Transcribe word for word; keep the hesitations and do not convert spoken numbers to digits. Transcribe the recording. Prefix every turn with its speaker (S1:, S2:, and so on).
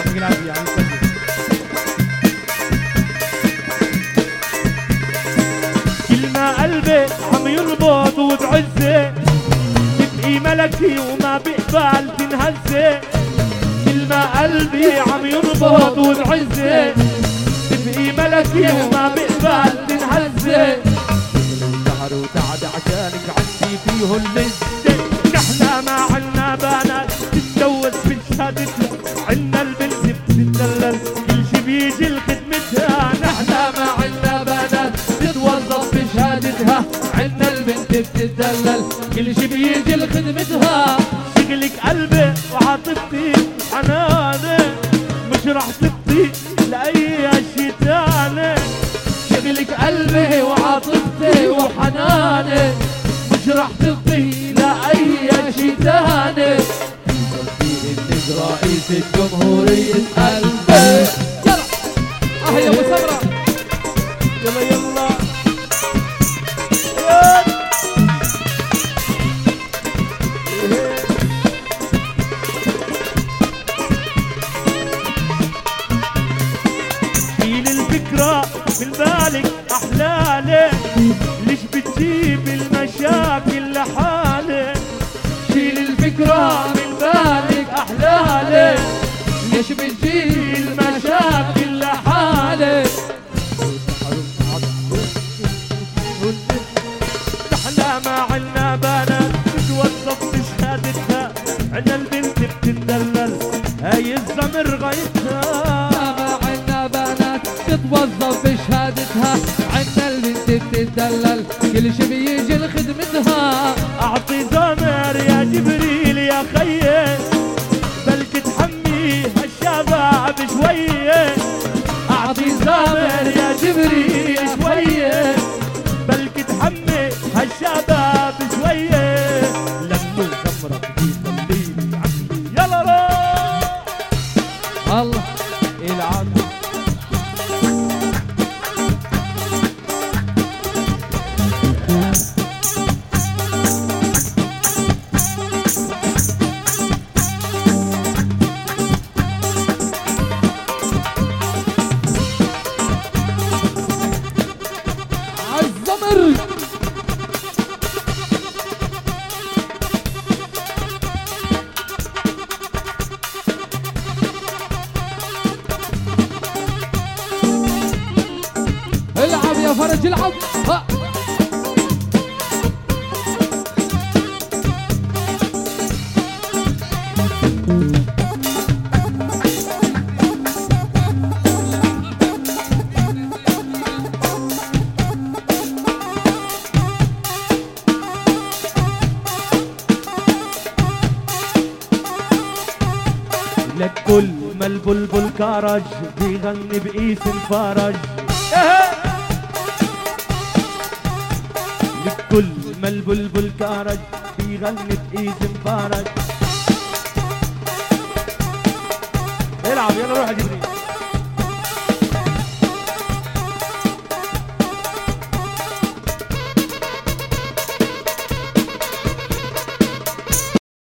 S1: يعطيك العافيه عم يسلمك. كل ما قلبي عم يربط وبعزه تبقي ملكي وما بقبل تنهزي. كل ما قلبي عم يربط وبعزه تبقي ملكي وما بقبل تنهزي. سهر وتعب عشانك عندي فيه اللذة. نحنا ما عنا بنات تتجوز بشهادتها، عنا البنت بتتدلل كل شي بيجي لخدمتها. نحنا ما عنا بنات تتوظف بشهادتها، عنا البنت بتتدلل كل شي بيجي لخدمتها. شغلك قلبي وعاطفتي حناني، مش رح تبطي لأي شي تاني. شغلك قلبي وعاطفتي وحناني، مش رح تبطي لأي شي تاني. انك رئيسة جمهورية قلبي. يلا اه يا ابو سمرة، يلا يلا شيل الفكرة من بالك أحلالك، ليش بتجيب المشاكل لحالك؟ شيل الفكرة من بالك أحلالك، ليش بتجيب المشاكل لحالك؟ نحنا ما عنا بنات تتوظف بشهادتها، عنا البنت بتتدلل هاي الزمر غايتها. ما عنا بنات تتوظف بشهادتها، عنا البنت بتتدلل كل شي بيجي لخدمتها. اعطي زمر يا جبريل يا خيي، بلك تحمي هالشباب شويه. اعطي زمر يا جبريل شويه، بلك تحمي هالشباب شويه. لموا زمرك بيخليني عمي يلا روح الله العظيم. عالزمر العب يا فرج العب. ها لك كل ما البلبل كرج بيغني باسم فرج. لك كل ما البلبل كرج بيغني باسم فرج. العب يلا روح يا جبريل.